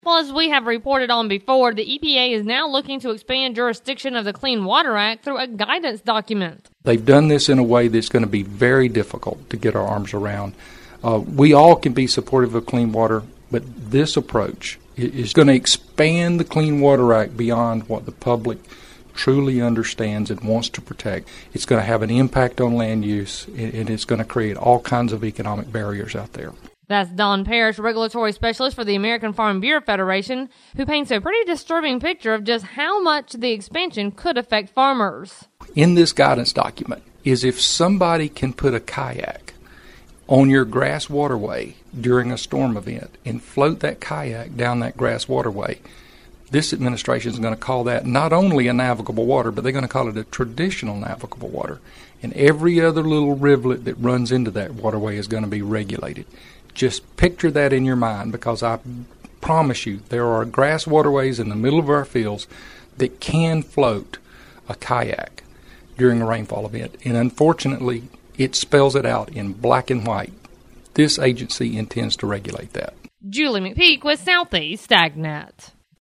Well, as we have reported on before, the EPA is now looking to expand jurisdiction of the Clean Water Act through a guidance document. They've done this in a way that's going to be very difficult to get our arms around. We all can be supportive of clean water, but this approach is going to expand the Clean Water Act beyond what the public truly understands and wants to protect. It's going to have an impact on land use, and it's going to create all kinds of economic barriers out there. That's Don Parrish, regulatory specialist for the American Farm Bureau Federation, who paints a pretty disturbing picture of just how much the expansion could affect farmers. In this guidance document is if somebody can put a kayak on your grass waterway during a storm event and float that kayak down that grass waterway, this administration is going to call that not only a navigable water, but they're going to call it a traditional navigable water. And every other little rivulet that runs into that waterway is going to be regulated. Just picture that in your mind, because I promise you there are grass waterways in the middle of our fields that can float a kayak during a rainfall event. And unfortunately, it spells it out in black and white. This agency intends to regulate that. Julie McPeak with Southeast AgNet.